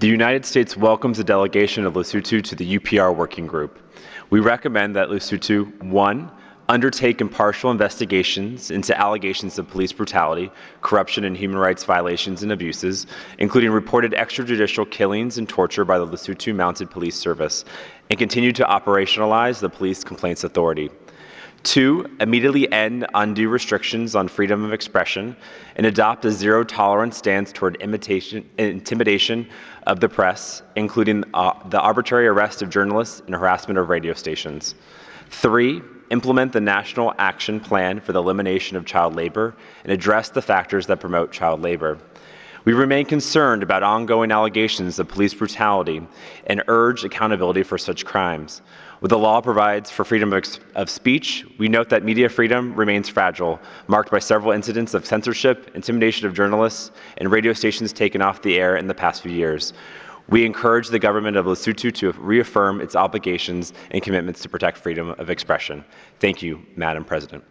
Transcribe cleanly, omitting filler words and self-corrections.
The United States welcomes a delegation of Lesotho to the UPR Working Group. We recommend that Lesotho, 1, undertake impartial investigations into allegations of police brutality, corruption, and human rights violations and abuses, including reported extrajudicial killings and torture by the Lesotho Mounted Police Service, and continue to operationalize the Police Complaints Authority. 2, immediately end undue restrictions on freedom of expression and adopt a zero-tolerance stance toward intimidation of the press, including the arbitrary arrest of journalists and harassment of radio stations. 3, implement the National Action Plan for the Elimination of Child Labor and address the factors that promote child labor. We remain concerned about ongoing allegations of police brutality and urge accountability for such crimes. Where the law provides for freedom of speech, we note that media freedom remains fragile, marked by several incidents of censorship, intimidation of journalists, and radio stations taken off the air in the past few years. We encourage the government of Lesotho to reaffirm its obligations and commitments to protect freedom of expression. Thank you, Madam President.